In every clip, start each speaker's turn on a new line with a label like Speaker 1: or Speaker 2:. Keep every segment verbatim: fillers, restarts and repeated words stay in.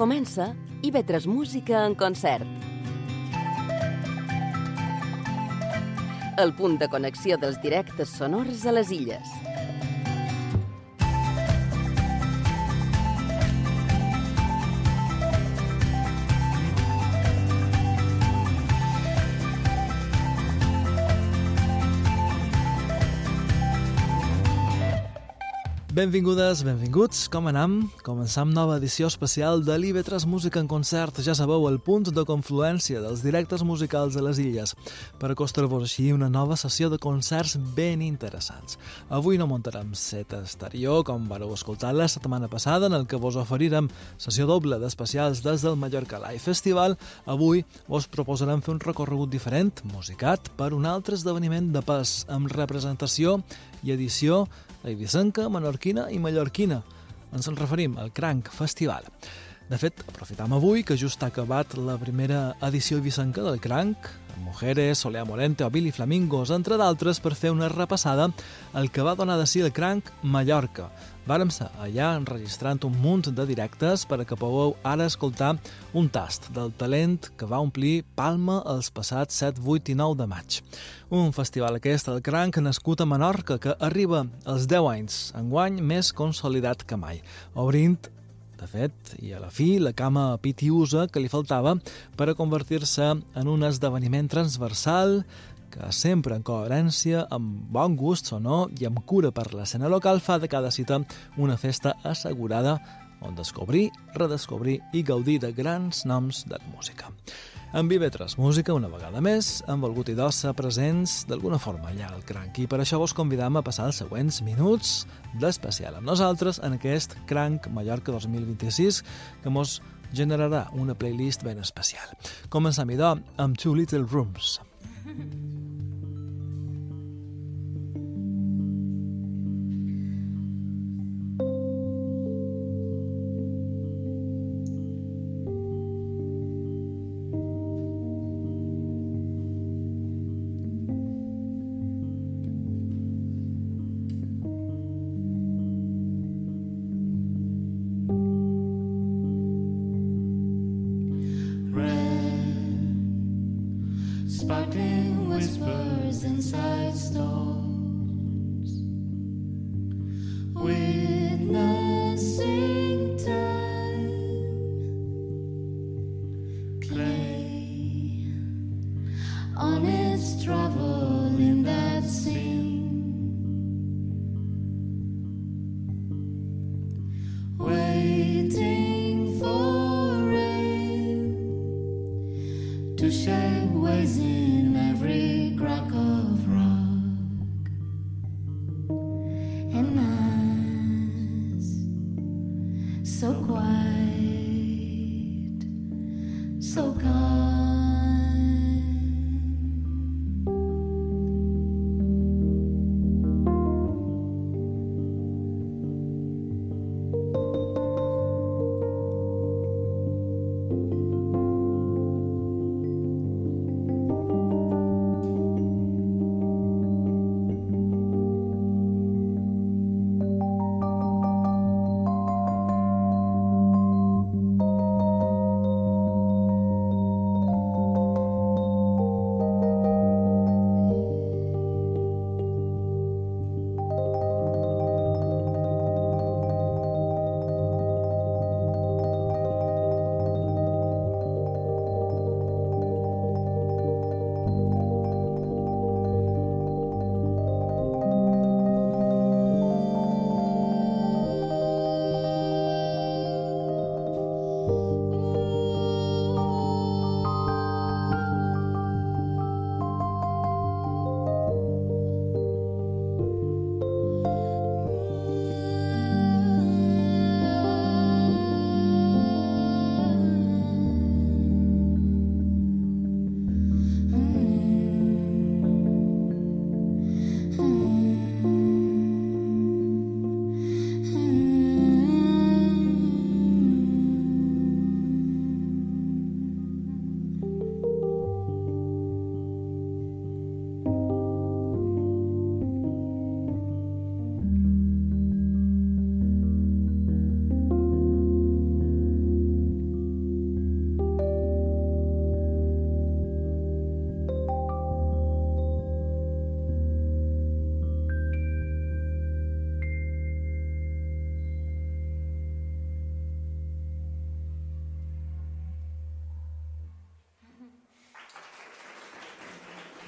Speaker 1: Comença I V tres Música en concert. El punt de connexió dels directes sonors a les illes.
Speaker 2: Benvingudes, benvinguts, com anem? Començam nova edició especial de l'I V tres Música en concert. Ja sabeu, el punt de confluència dels directes musicals a les illes, per acostar-vos així una nova sessió de concerts ben interessants. Avui no muntarem set exterior, com vareu escoltar la setmana passada, en el que vos oferirem sessió doble d'especials des del Mallorca Live Festival. Avui vos proposarem fer un recorregut diferent, musicat per un altre esdeveniment de pes, amb representació i edició eivissenca, menorquina i mallorquina. Ens en referim al Cranc Festival. De fet, aprofitam avui que just ha acabat la primera edició eivissenca del Cranc, amb Mujeres, Solea Morente o Billy Flamingos, entre d'altres, per fer una repassada al que va donar de si el Cranc Mallorca. Vàrem ser allà enregistrant un munt de directes per a que pugueu ara escoltar un tast del talent que va omplir Palma els passats set, vuit i nou de maig. Un festival aquest, el Cranc, nascut a Menorca, que arriba als deu anys, enguany més consolidat que mai, obrint, de fet, i a la fi, la cama pitiusa que li faltava per a convertir-se en un esdeveniment transversal que sempre en coherència, amb bon gust o no, i amb cura per l'escena local, fa de cada cita una festa assegurada on descobrir, redescobrir i gaudir de grans noms de la música. En I V tres Música, una vegada més, hem volgut i dos ser presents d'alguna forma allà al Cranc, i per això vos convidam a passar els següents minuts d'especial amb nosaltres en aquest Cranc Mallorca dos mil vint-i-sis, que mos generarà una playlist ben especial. Comencem, idò, amb Two Little Rooms.
Speaker 3: Sparkling whispers inside stones, witnessing time, clay on its travel in that scene, waiting for rain to shake waves in every crack of rock, and nights so quiet, so calm.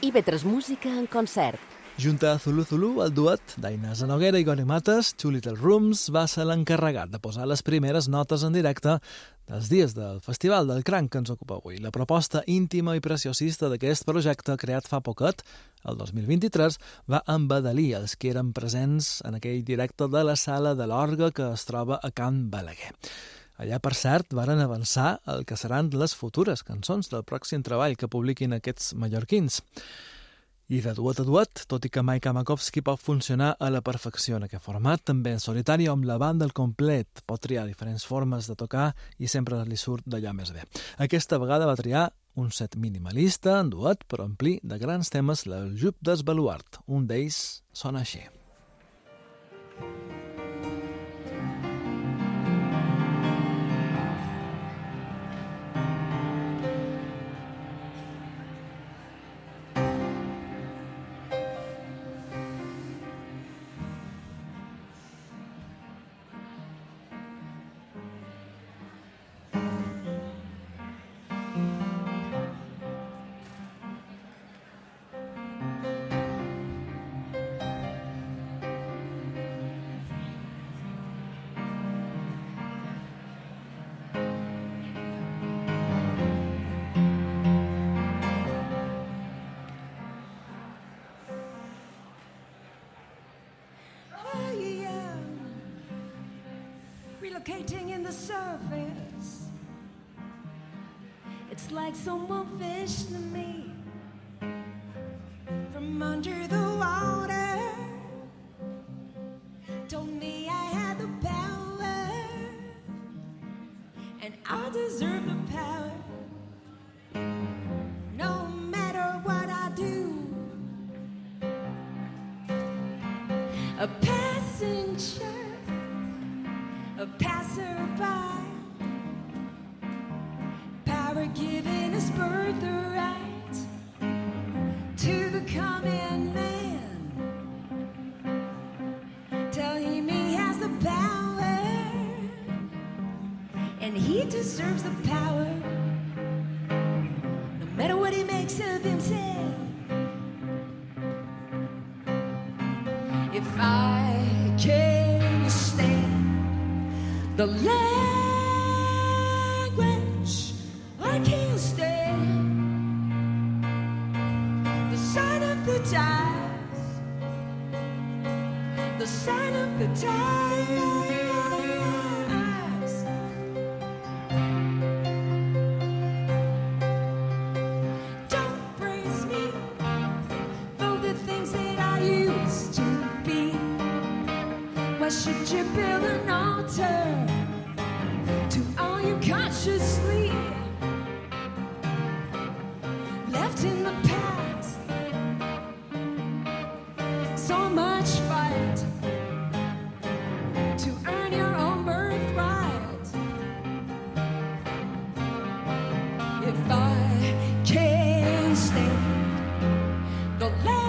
Speaker 1: I ve tres música en concert.
Speaker 2: Junta a Zulu Zulu, el duet d'Aina Zanoguera i Goni Mates, Two Little Rooms va ser l'encarregat de posar les primeres notes en directe dels dies del Festival del Cranc que ens ocupa avui. La proposta íntima i preciosista d'aquest projecte, creat fa poquet, el dos mil vint-i-tres, va embadalir els que eren presents en aquell directe de la Sala de l'Orgue que es troba a Can Balaguer. Allà, per cert, varen avançar el que seran les futures cançons del pròxim treball que publiquin aquests mallorquins. I de duet a duet, tot i que Maika Makovsky pot funcionar a la perfecció en aquest format, també en solitari o amb la banda al complet. Pot triar diferents formes de tocar i sempre li surt d'allò més bé. Aquesta vegada va triar un set minimalista en duet, però omplir de grans temes l'aljub des Baluart. Un d'ells sona així.
Speaker 3: Relocating in the surface, it's like someone fished me from under the water. Told me I had the power, and I deserve the power. No matter what I do, a passenger, a passerby, power given us birthright to the common man. Tell him he has the power, and he deserves the power, no matter what he makes of himself. If I can stand the language, I can't stand the sign of the times, the sign of the times. Don't praise me for the things that I used to be. Why should you build an altar to all you consciously left in the past? So much fight to earn your own birthright. If I can't stand the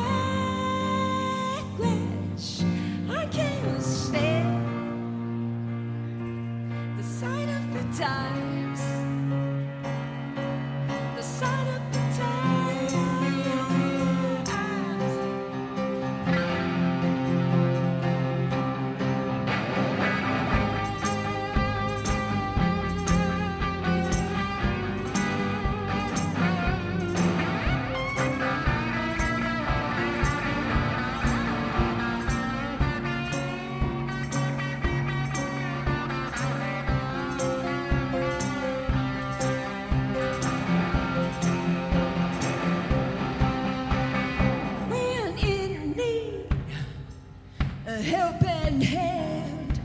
Speaker 3: language, I can't stand the sign of the times, the sign of the times. When in need, a helping hand.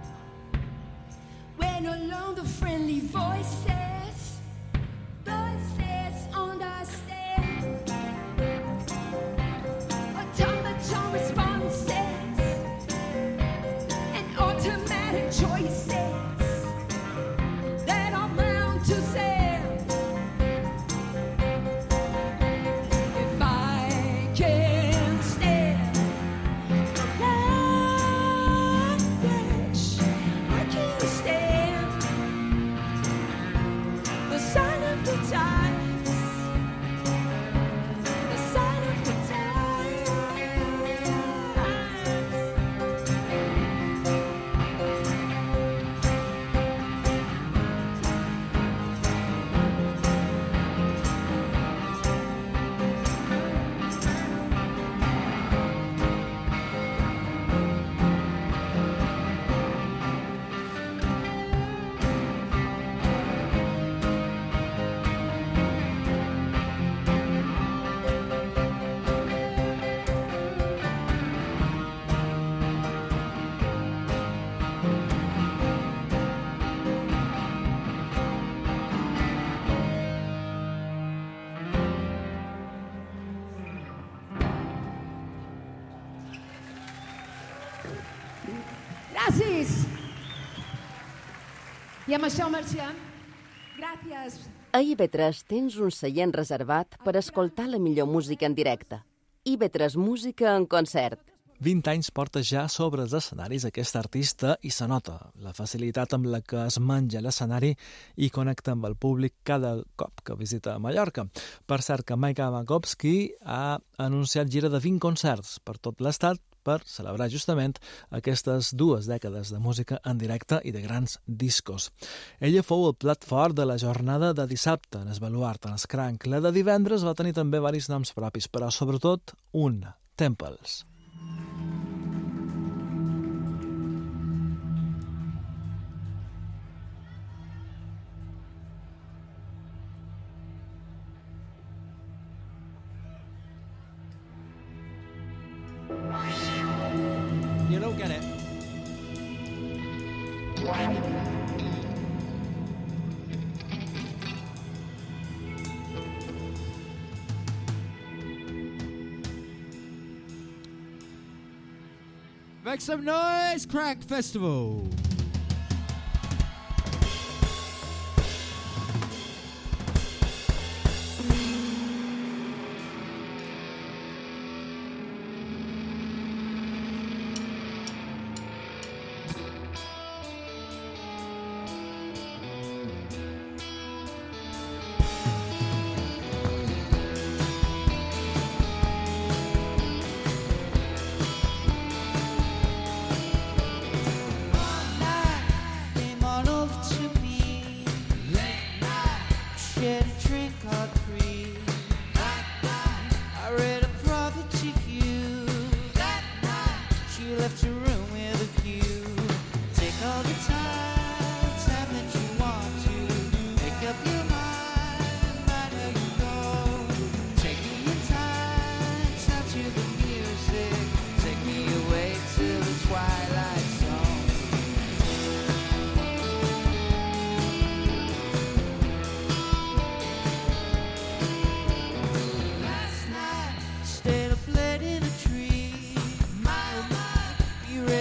Speaker 3: When alone, the friendly voices, voices understand. Automaton responses and automatic choices that are bound to send. If I can stand the language, I can stand Gràcies. I amb això marxem. Gràcies.
Speaker 1: A I B tres tens un seient reservat per escoltar la millor música en directe. I B tres Música en concert.
Speaker 2: vint anys porta ja sobre els escenaris aquest artista i se nota la facilitat amb la que es menja l'escenari i connecta amb el públic cada cop que visita Mallorca. Per cert que Mike Makovsky ha anunciat gira de vint concerts per tot l'estat per celebrar justament aquestes dues dècades de música en directe i de grans discos. Ella fou el plat fort de la jornada de dissabte en el Baluart, en el Cranc. La de divendres va tenir també varis noms propis, però sobretot un, Temples.
Speaker 4: You don't get it. Make some noise, Crank Festival.
Speaker 5: Stayed up late in a tree. My, my, you ready?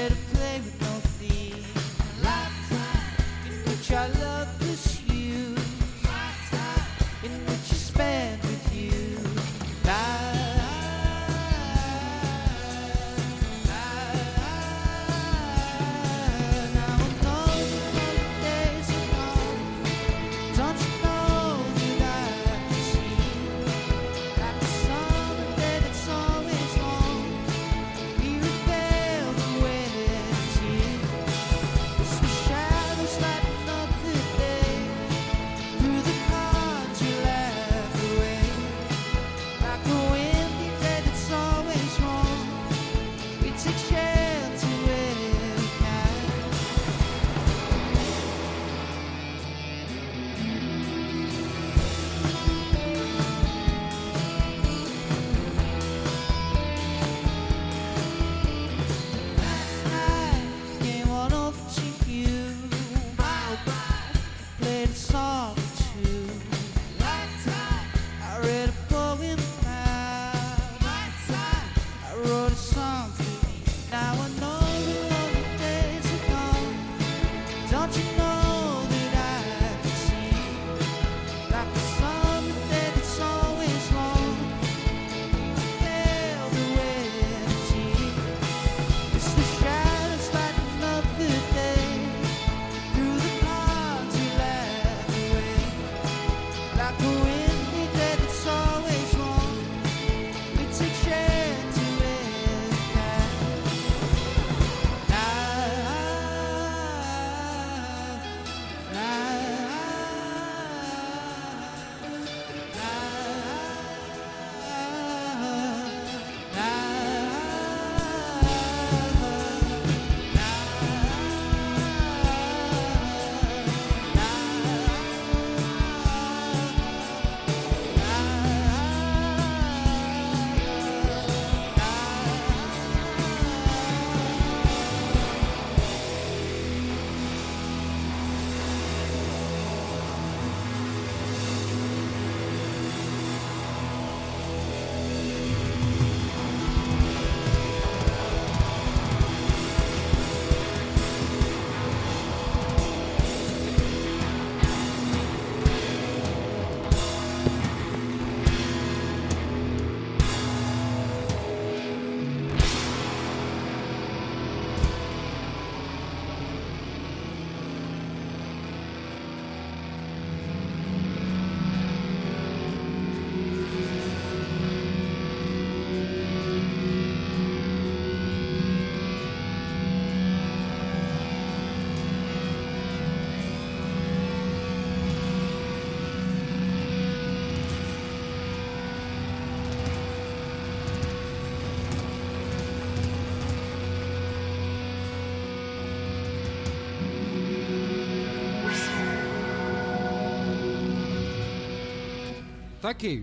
Speaker 4: Thank you.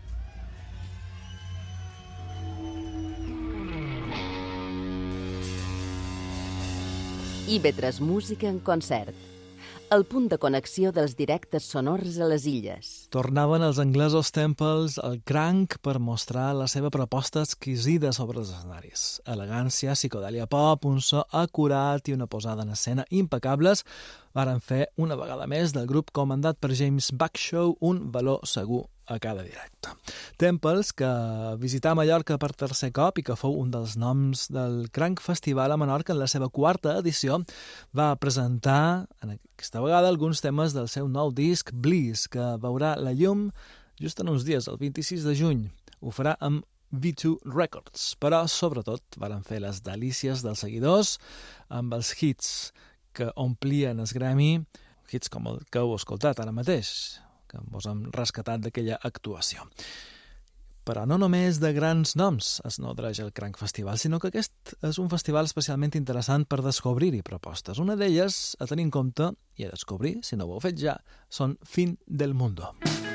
Speaker 1: I ve tres Música en concert. El punt de connexió dels directes sonors a les illes.
Speaker 2: Tornaven els anglesos Temples al cranc per mostrar la seva proposta exquisida sobre els escenaris. Elegància, psicodèlia pop, un so acurat i una posada en escena impecables varen fer una vegada més del grup comandat per James Backshow un valor segur a cada directe. Temples, que visità Mallorca per tercer cop i que fou un dels noms del Cranc Festival a Menorca en la seva quarta edició, va presentar en aquesta vegada alguns temes del seu nou disc Bliss, que veurà la llum just en uns dies, el vint-i-sis de juny. Ho farà amb V dos Records, però sobretot varen fer les delícies dels seguidors amb els hits que omplien el gremi, hits com el que heu escoltat ara mateix, que ens hem rescatat d'aquella actuació. Però no només de grans noms es nodreix el Cranc Festival, sinó que aquest és un festival especialment interessant per descobrir-hi propostes. Una d'elles, a tenir en compte i a descobrir, si no ho heu fet ja, són Fin del Mundo.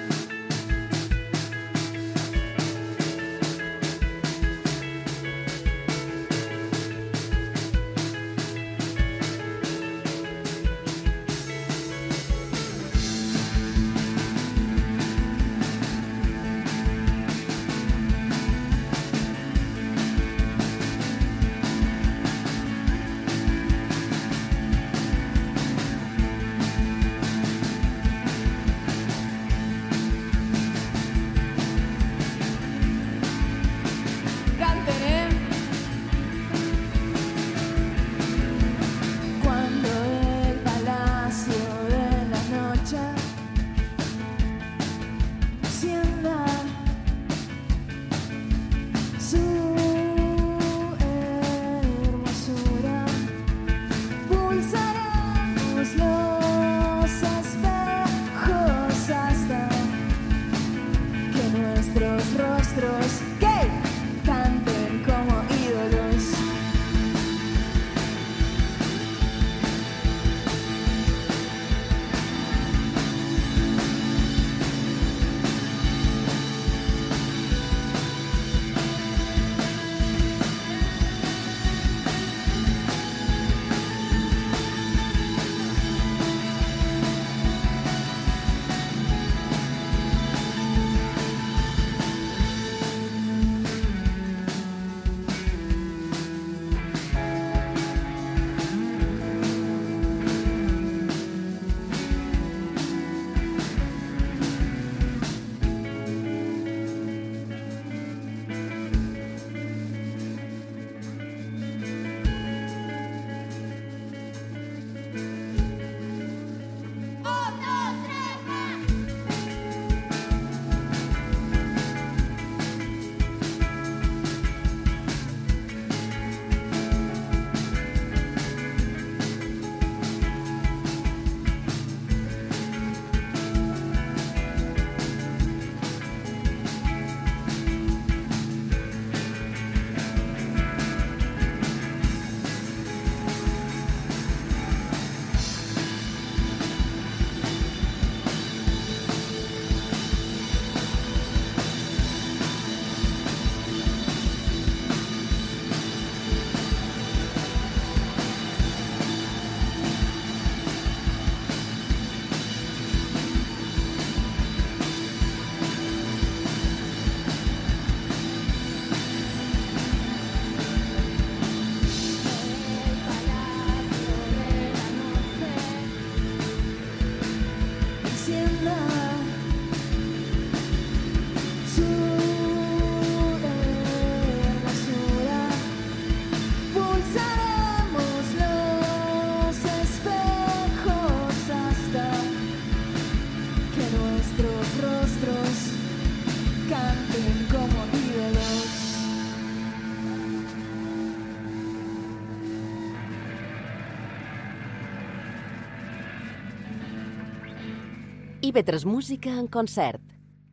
Speaker 1: I ve tres Música en concert.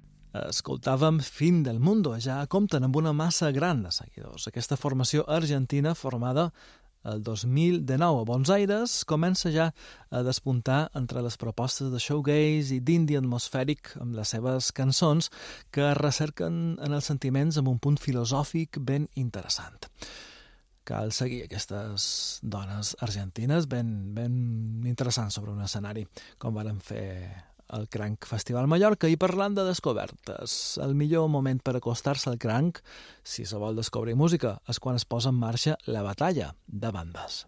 Speaker 2: Escoltàvem Fin del Mundo, ja compten amb una massa gran de seguidors. Aquesta formació argentina formada el dos mil dinou. A Bons Aires comença ja a despuntar entre les propostes de showgaze i d'indie atmosfèric amb les seves cançons que recerquen en els sentiments amb un punt filosòfic ben interessant. Cal seguir aquestes dones argentines ben, ben interessants sobre un escenari, com varen fer el Cranc Festival Mallorca. I parlant de descobertes, el millor moment per acostar-se al Cranc, si se vol descobrir música, és quan es posa en marxa la batalla de bandes.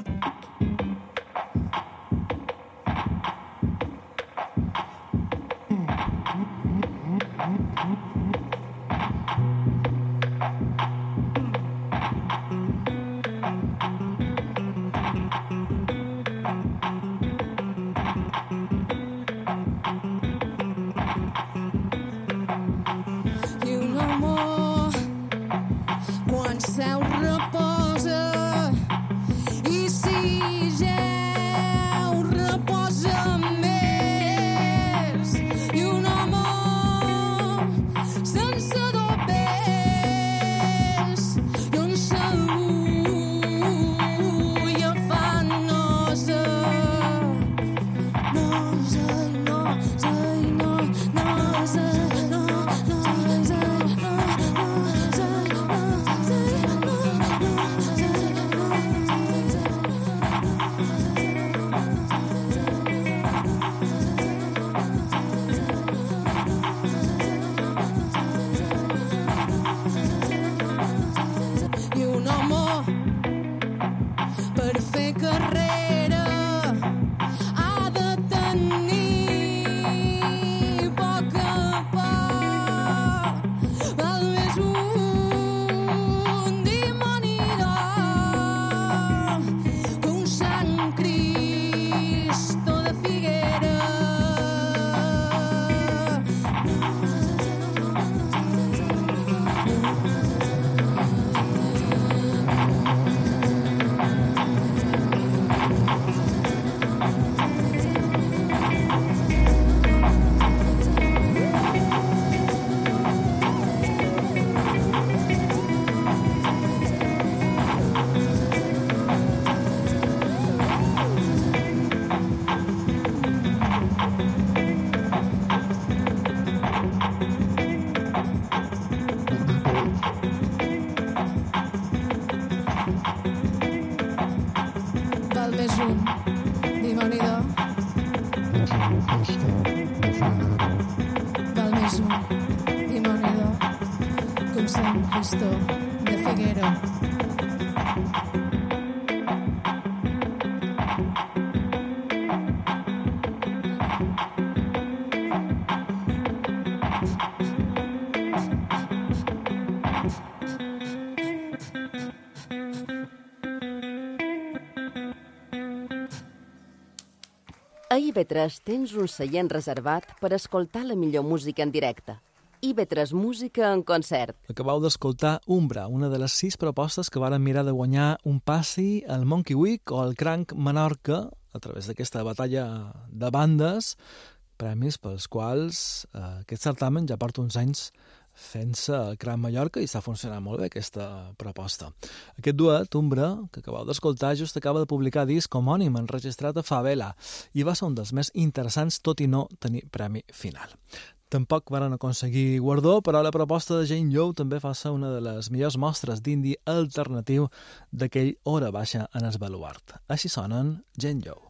Speaker 1: A I V tres tens un seient reservat per escoltar la millor música en directe. I V tres Música en concert.
Speaker 2: Acabau d'escoltar Umbra, una de les sis propostes que varen mirar de guanyar un passi al Monkey Week o al Cranc Menorca a través d'aquesta batalla de bandes, premis pels quals eh, aquest certamen ja porta uns anys fent-se al Cranc Mallorca i està funcionant molt bé aquesta proposta. Aquest duet, Umbra, que acabeu d'escoltar, just acaba de publicar disc homònim enregistrat a Favela i va ser un dels més interessants, tot i no tenir premi final. Tampoc varen aconseguir guardó, però la proposta de Jane Joe també fa ser una de les millors mostres d'indie alternatiu d'aquell hora baixa en el baluart. Així sonen Jane Joe.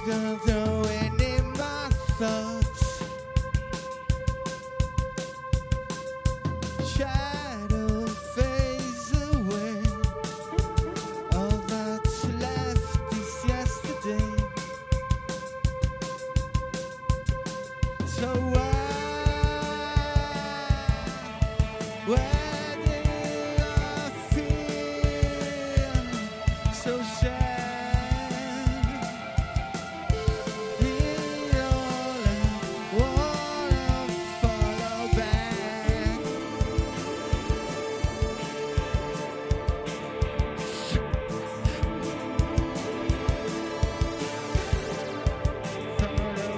Speaker 5: gone throwing in my thoughts. Shadow fades away. All that's left is yesterday. So why, why do I feel so sad? Here all I wanna follow back. Follow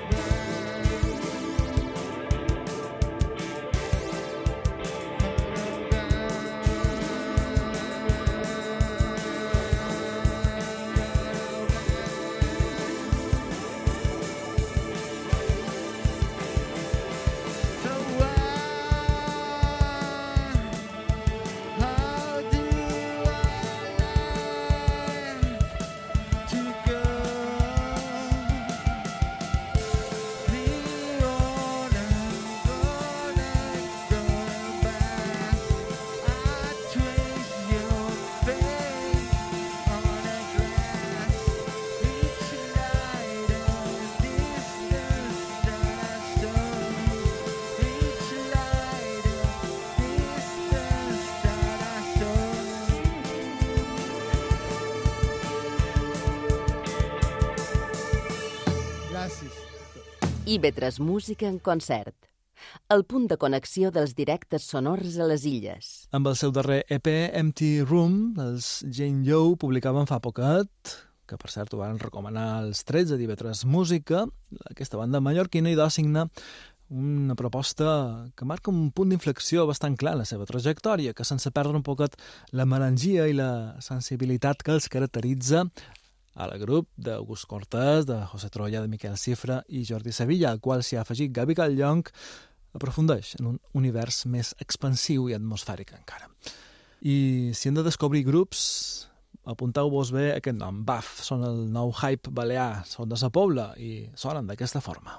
Speaker 5: So why, how do I like to go? The road I'm gonna go back. I trace your face on a glass. Each light of distance that I saw. Each light of distance that I saw. Gràcies.
Speaker 1: I ve tres Música en concert. El punt de connexió dels directes sonors a les illes.
Speaker 2: Amb el seu darrer E P, Empty Room, els Jane Yo publicaven fa poquet, que per cert ho van recomanar els tretze d'I V tres Música, aquesta banda mallorquina, i signa una proposta que marca un punt d'inflexió bastant clar en la seva trajectòria, que sense perdre un poquet la melangia i la sensibilitat que els caracteritza a la grup d'August Cortés, de José Troya, de Miquel Cifra i Jordi Sevilla, al qual s'hi ha afegit Gavi Calllong, aprofundeix en un univers més expansiu i atmosfèric encara. I si hem de descobrir grups, apunteu-vos bé aquest nom, B A F, són el nou hype balear, són de Sa Pobla i sonen d'aquesta forma.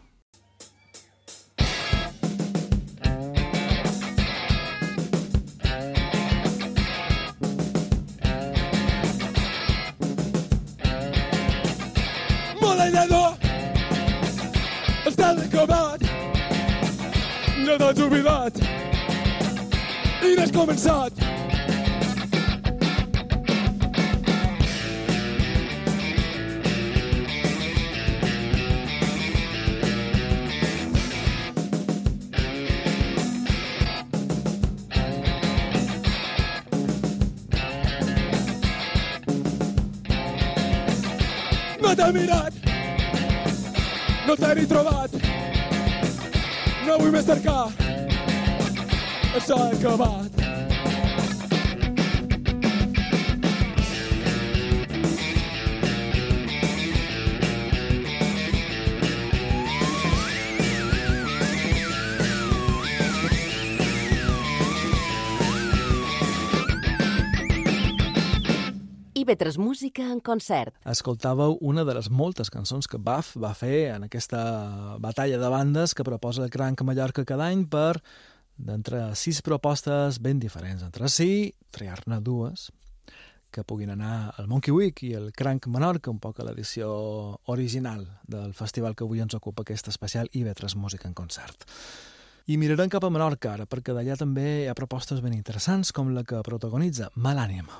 Speaker 6: Molenyador, estat acabat, nada jubilat i descomençat. No t'he mirat, no t'he ni trobat, no vull més cercar, això ha acabat.
Speaker 1: I ve tres Música en concert.
Speaker 2: Escoltàveu una de les moltes cançons que B A F va fer en aquesta batalla de bandes que proposa el Cranc Mallorca cada any per, d'entre sis propostes ben diferents entre si, triar-ne dues que puguin anar al Monkey Week i el Cranc Menorca, un poc a l'edició original del festival que avui ens ocupa aquest especial I V tres Música en concert. I mirarem cap a Menorca ara, perquè d'allà també hi ha propostes ben interessants com la que protagonitza Malànima.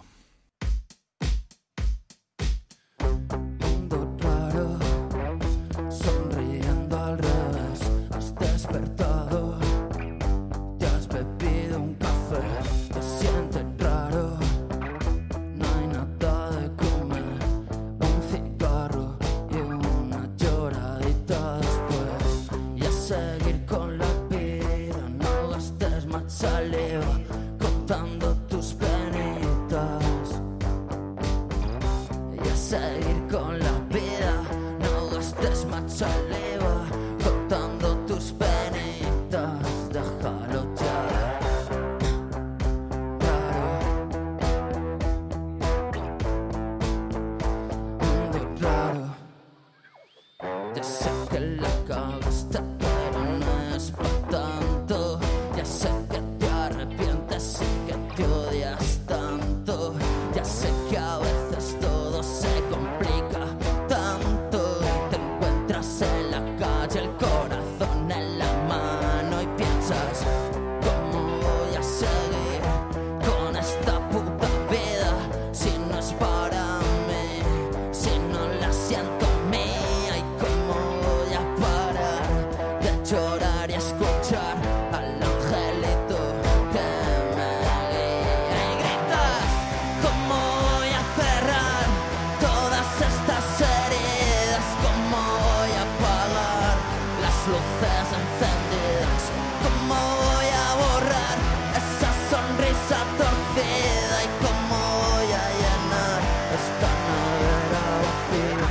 Speaker 7: Ya sé que la cagaste, pero no es pa' tanto. Ya sé que te arrepientes y que te odias tanto. Ya sé que a veces todo se complica tanto y te encuentras en la calle, el corazón en la mano y piensas, ¿cómo voy a seguir con esta puta vida si no es para mí, si no la siento mía? ¿Y cómo voy a parar de llorar y escuchar al angelito que me guía? Y gritas, ¿cómo voy a cerrar todas estas heridas? ¿Cómo voy a apagar las luces encendidas? ¿Cómo voy a borrar esa sonrisa torcida? ¿Y cómo voy a llenar esta nevera vacía?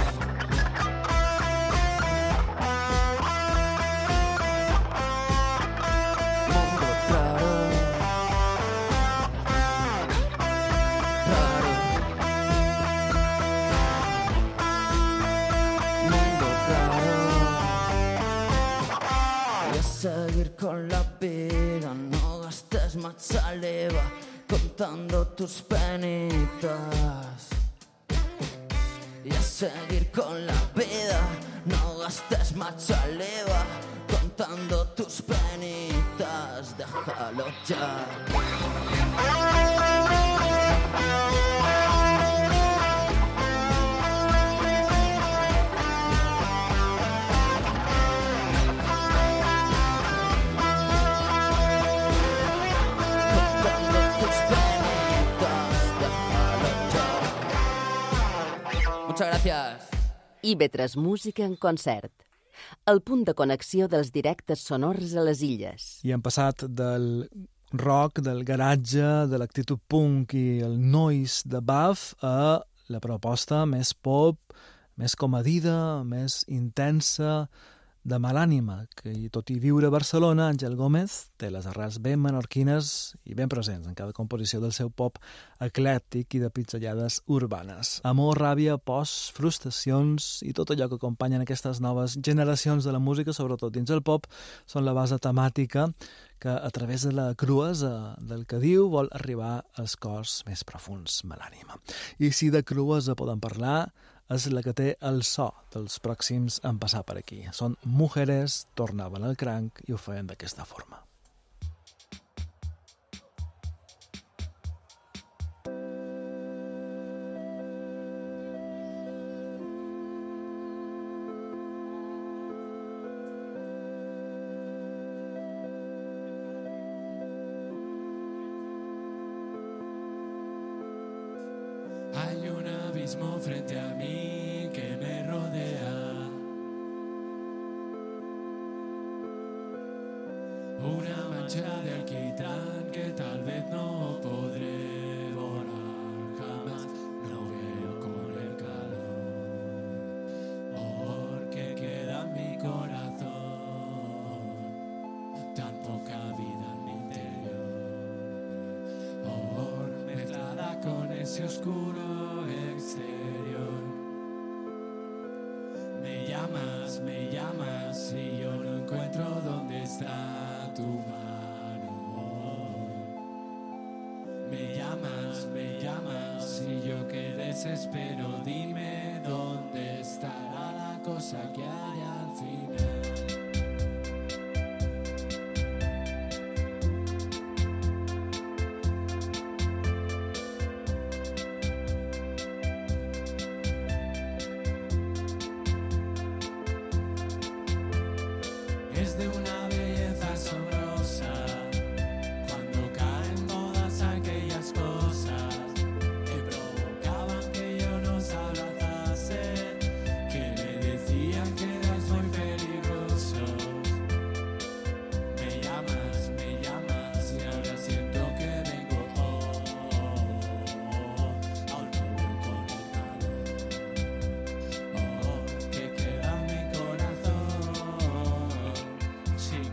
Speaker 7: Mundo raro, raro. Mundo raro. Y a seguir con la vida, no gastes más saliva contando tus penitas. Y a seguir con la vida, no gastes más saliva contando tus penitas. Déjalo ya. Contando tus penitas, déjalo ya. Muchas gracias.
Speaker 1: I V tres Música en concert. El punt de connexió dels directes sonors a les illes.
Speaker 2: I hem passat del rock, del garatge, de l'actitud punk i el noise de Buff a la proposta més pop, més comedida, més intensa, de mal ànima, que tot i viure a Barcelona, Àngel Gómez té les arrels ben menorquines i ben presents en cada composició del seu pop eclèctic i de pizzellades urbanes. Amor, ràbia, pors, frustracions i tot allò que acompanyen aquestes noves generacions de la música, sobretot dins el pop, són la base temàtica que a través de la cruesa del que diu vol arribar als cors més profuns de l'ànima. I si de cruesa podem parlar, és la que té el so dels pròxims en passar per aquí. Són Mujeres, tornaven al cranc i ho feien d'aquesta forma.
Speaker 6: Hay un abismo frente a mí que me rodea. Una mancha de alquitrán que tal vez no podré borrar jamás. No veo con el calor, porque queda en mi corazón tan poca vida en mi interior. Oh, mezclada con ese oscuro exterior. Me llamas, me llamas y yo no encuentro dónde está tu mano. Me llamas, me llamas y yo que desespero. Dime dónde estará la cosa que hay al final. Es de una belleza asombrosa cuando caen todas aquellas cosas que provocaban que yo nos abrazase, que me decían que eras muy peligroso. Me llamas, me llamas y ahora siento que vengo oh, oh, oh, al nudo con el calor oh, que queda en mi corazón. Sí.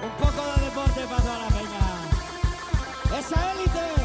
Speaker 4: Un poco de deporte para toda la peña. Esa élite.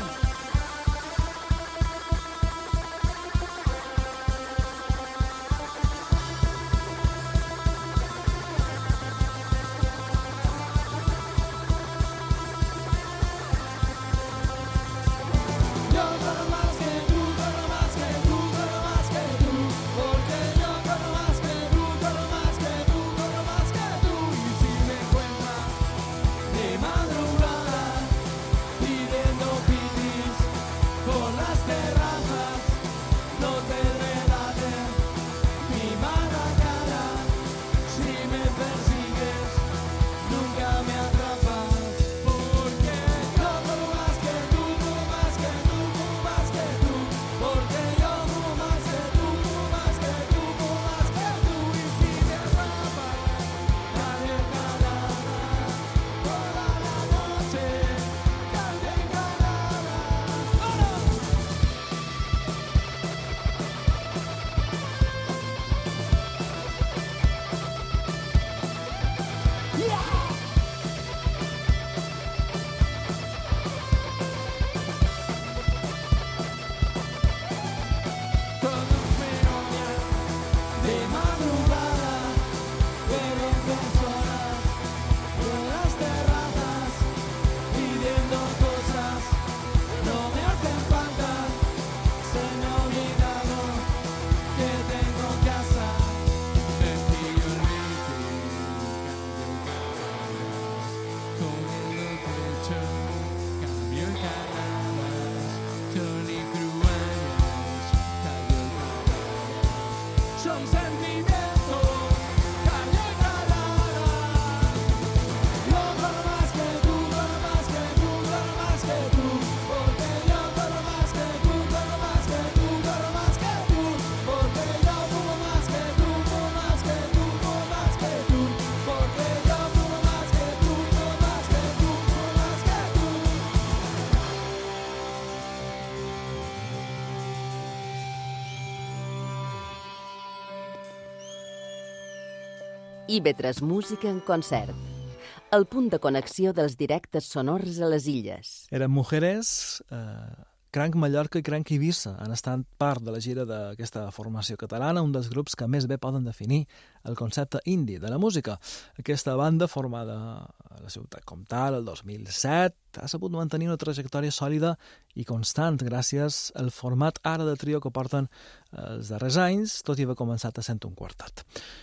Speaker 1: I V tres Música en concert. El punt de connexió dels directes sonors a les illes.
Speaker 2: Eren Mujeres, eh, Cranc Mallorca i Cranc Eivissa han estat part de la gira d'aquesta formació catalana, un dels grups que més bé poden definir el concepte indie de la música. Aquesta banda, formada a la ciutat comtal el dos mil set, ha sabut mantenir una trajectòria sòlida i constant gràcies al format ara de trio que porten els darrers anys, tot i haver començat a sent un quartet.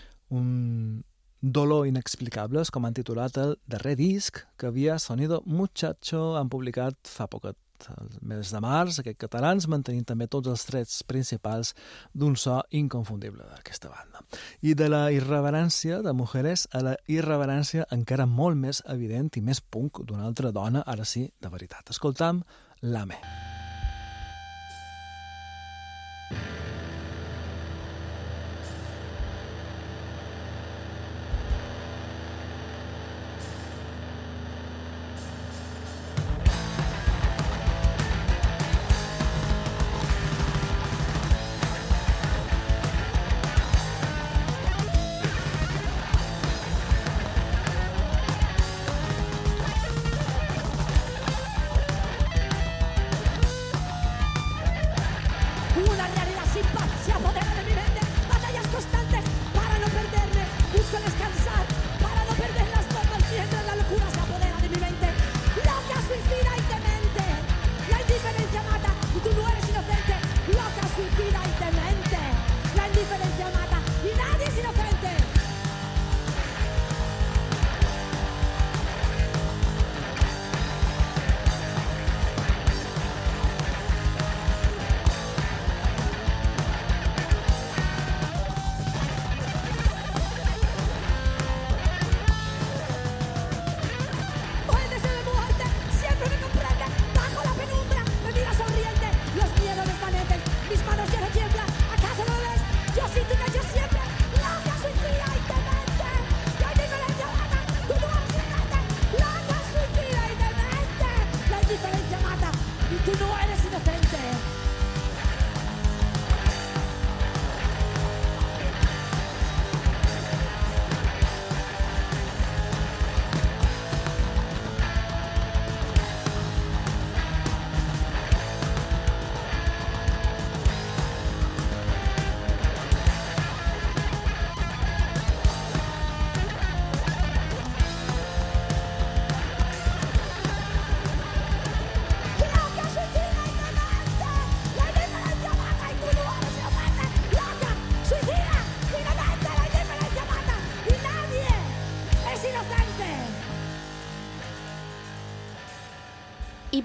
Speaker 2: Un dolor inexplicables, com han titulat el darrer disc que havia Sonido Muchacho han publicat fa poquet, el mes de març, aquests catalans, mantenint també tots els trets principals d'un so inconfundible d'aquesta banda. I de la irreverència de Mujeres a la irreverència encara molt més evident i més punk d'una altra dona, ara sí, de veritat. Escoltam Lame.
Speaker 3: Lame.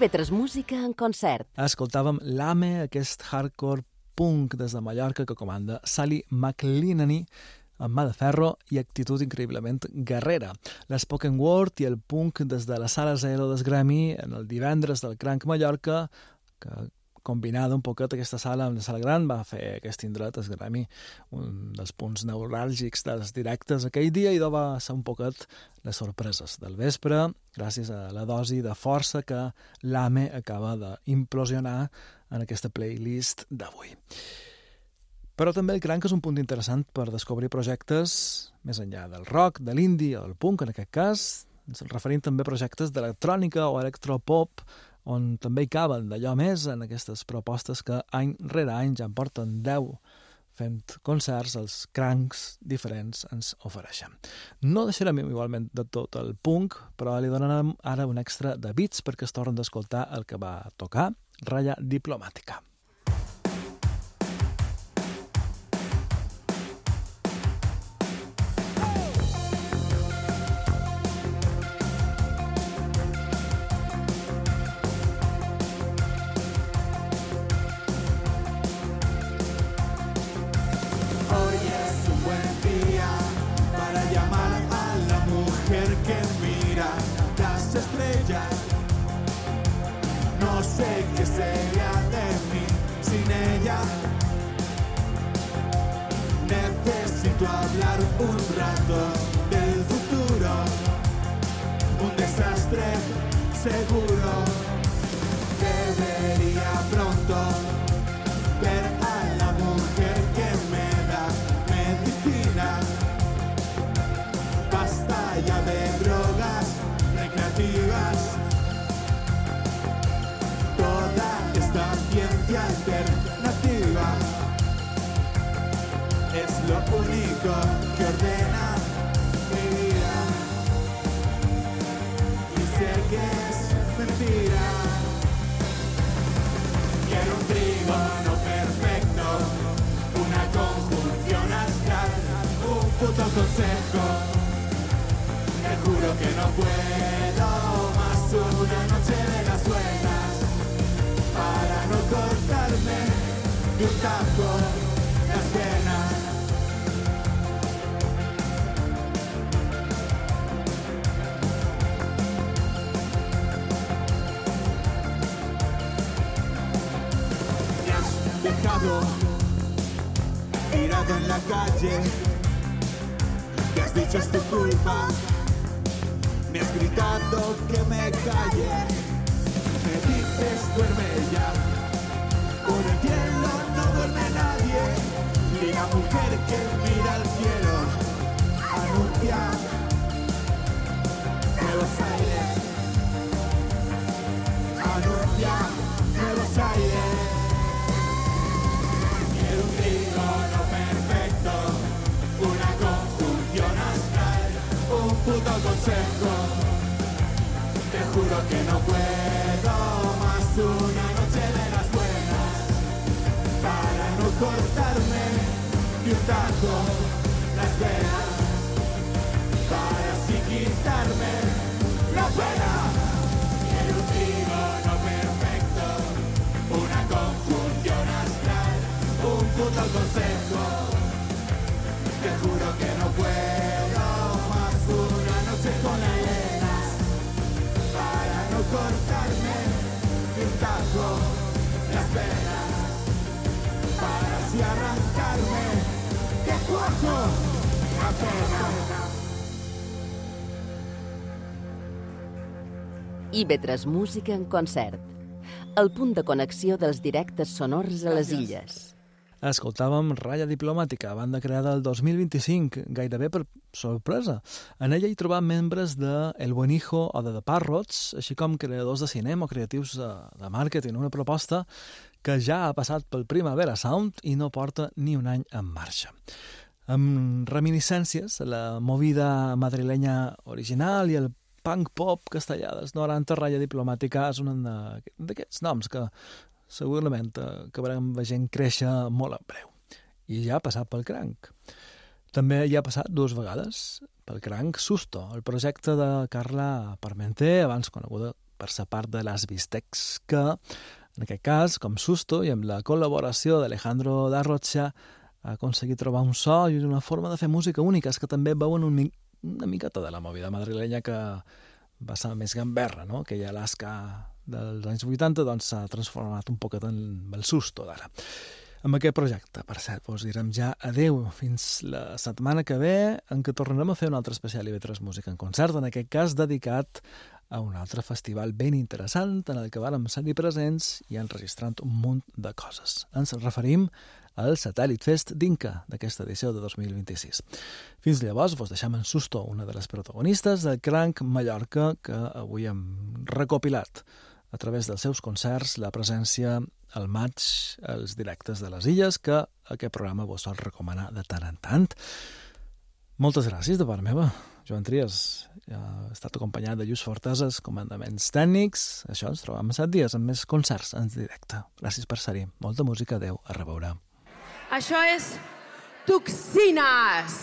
Speaker 1: I V tres Música en concert.
Speaker 2: Escoltàvem l'Ame, aquest hardcore punk des de Mallorca que comanda Sally McLenany, amb mà de ferro i actitud increïblement guerrera. L'spoken word i el punk des de la Sala Zero del Grammy en el divendres del Cranc Mallorca, que combinada un poquet aquesta sala amb la sala gran va fer aquest indret, el Grammy, un dels punts neuràlgics dels directes aquell dia, i va ser un poquet les sorpreses del vespre, gràcies a la dosi de força que l'Ame acaba d'implosionar en aquesta playlist d'avui. Però també el Cranc és un punt interessant per descobrir projectes més enllà del rock, de l'indie o del punk, en aquest cas, ens referim també a projectes d'electrònica o electropop, on també hi caben d'allò més en aquestes propostes que any rere any ja en porten deu fent concerts, els crancs diferents ens ofereixen. No deixarem igualment de tot el punk, però li donarem ara un extra de beats perquè es tornen d'escoltar el que va tocar, Raya Diplomàtica.
Speaker 6: No sé qué sería de mí sin ella. Necesito hablar un rato del futuro, un desastre seguro. Debería pronto ver a la mujer que me da medicina. Basta ya de drogas recreativas. Toda esta ciencia alternativa es lo único que ordena mi vida. Y sé que es mentira. Quiero un trígono perfecto, una conjunción astral, un puto consejo. Te juro que no puedo más una noche de las buenas, para no cortarme de un tajo las venas. Me has dejado tirado en la calle, te has dicho es tu culpa, me has gritado que me calle. Me dices duerme ya, por el cielo no duerme nadie, ni la mujer que mira al cielo anuncia nuevos aires, anuncia nuevos aires. Quiero un trígono perfecto, una conjunción astral, un puto consejo. Te juro que no puedo más una noche de las buenas, para no cortarme de un tajo las venas, para así quitarme la pena. Quiero un trígono perfecto, una conjunción astral, un puto consejo. Te juro que no puedo más una noche con la Elena, para no cortarme de un tajo las venas, para así arrancarme de cuajo la pena.
Speaker 1: I V tres Música en concert. El punt de connexió dels directes sonors a les illes.
Speaker 2: Escoltàvem Raya Diplomàtica, banda creada el dos mil vint-i-cinc, gairebé per sorpresa. En ella hi trobam membres de El Buen Hijo o de The Parrots, així com creadors de cinema o creatius de, de màrqueting, una proposta que ja ha passat pel Primavera Sound i no porta ni un any en marxa. Amb reminiscències, la movida madrilenya original i el punk pop castellà dels noranta, Raya Diplomàtica és un d'aquests noms que segurament acabarem veient créixer molt en breu. I ja ha passat pel Cranc. També hi ha passat dues vegades pel Cranc Susto, el projecte de Carla Parmenter, abans coneguda per la part de Las Bistecs, que en aquest cas, com Susto, i amb la col·laboració d'Alejandro da Rocha, ha aconseguit trobar un so i una forma de fer música única, que també veuen un, una miqueta de la movida madrilenya que va ser més gamberra, no? Aquella Alaska dels anys vuitanta doncs s'ha transformat un poquet en el Susto d'ara. Amb aquest projecte, per cert, us direm ja adeu fins la setmana que ve, en què tornarem a fer un altre especial I V tres Música en concert, en aquest cas dedicat a un altre festival ben interessant en el que vàrem ser-hi presents i enregistrant un munt de coses. Ens referim al Satèl·lit Fest d'Inca d'aquesta edició de dos mil vint-i-sis. Fins llavors vos deixem en Susto, una de les protagonistes del Cranc Mallorca, que avui hem recopilat a través dels seus concerts la presència al maig als directes de les Illes, que aquest programa vos sol recomanar de tant en tant. Moltes gràcies de part meva, Joan Trias. Ja he estat acompanyat de Lluís Forteses, comandaments tècnics. Això, ens trobem set dies amb més concerts en directe. Gràcies per ser-hi. Molta música, adeu, a reveure.
Speaker 8: Això és Toxines!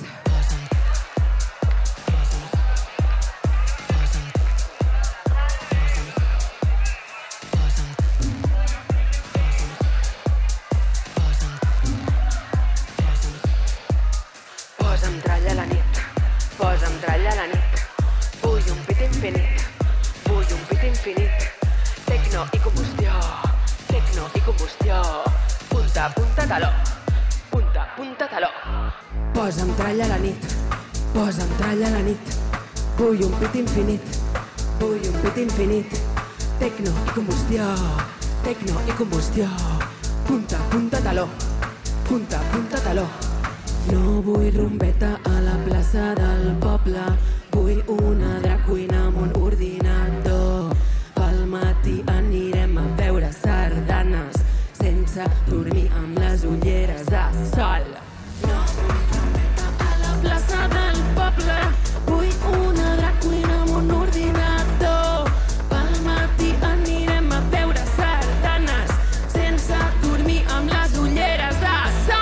Speaker 9: Posa'm tralla a la nit, posa'm tralla a la nit. Vull un pit infinit, vull un pit infinit. Tecno i combustió, tecno i combustió. Punta, punta, taló, punta, punta, taló.
Speaker 8: Posa'm tralla a la nit, posa'm tralla a la nit. Vull un pit infinit, vull un pit infinit. Tecno i combustió, tecno i combustió. Punta, punta, taló, punta, punta, taló. No vull rumbeta a la plaça del poble, vull una drag queen amb un ordinador. Pel matí anirem a veure sardanes sense dormir amb les ulleres de sol. No vull rumbeta a la plaça del poble, vull una drag queen amb un ordinador. Pel matí anirem a veure sardanes sense dormir amb les ulleres de sol.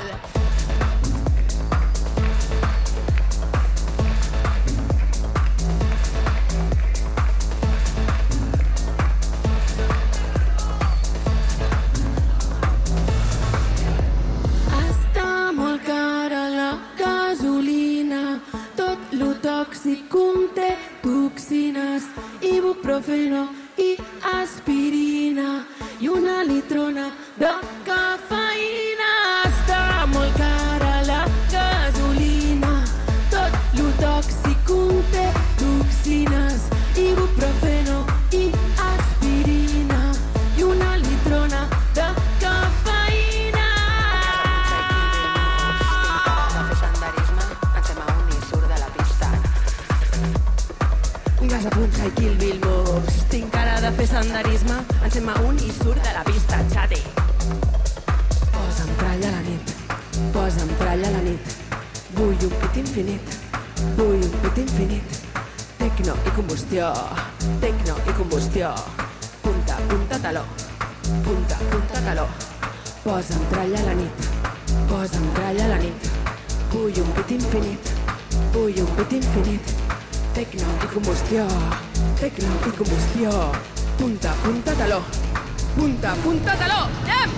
Speaker 8: Tòxic conté toxines, ibuprofeno i aspirina i una litrona de cafeïna. Està molt cara la gasolina, tot lo tòxic conté toxines, ibuprofeno i aspirina i una litrona de cafeïna. Vas a punxa i Kill Bill moves. Tinc cara de fer senderisme, encem a un i surt de la pista, xati. Posa'm tralla a la nit, posa'm tralla a la nit. Vull un pit infinit, vull un pit infinit. Tecno i combustió, tecno i combustió. Punta, punta, taló, punta, punta, taló. Posa'm tralla a la nit, posa'm tralla a la nit. Vull un pit infinit, vull un pit infinit. Tecno i combustió, tecno i combustió. Punta, punta, taló, punta, punta, taló. Anem!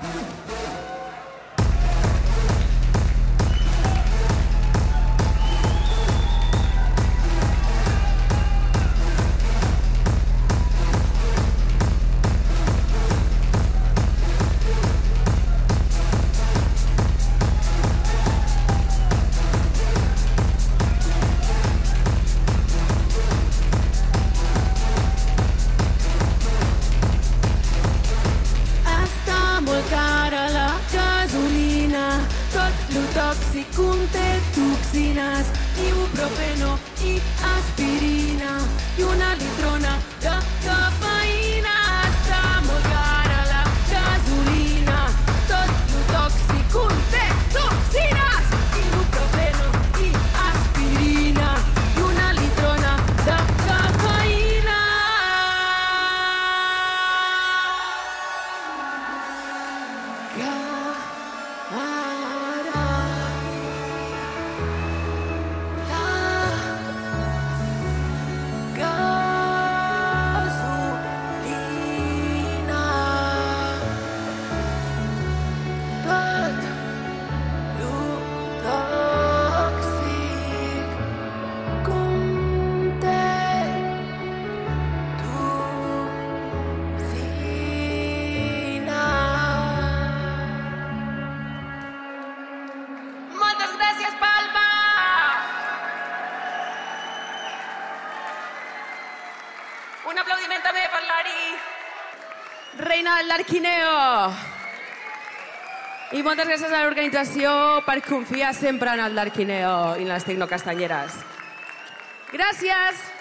Speaker 8: Tòxic conté toxines, ibuprofeno i aspirina i una litrona de cafeïna. Està molt cara la gasolina, tot lo tòxic conté toxines, ibuprofeno i aspirina i una litrona de cafeïna. God Mari, reina del Larquineo. I moltes gràcies a l'organització per confiar sempre en el Larquineo i en les tecnocastanyeres. Gràcies!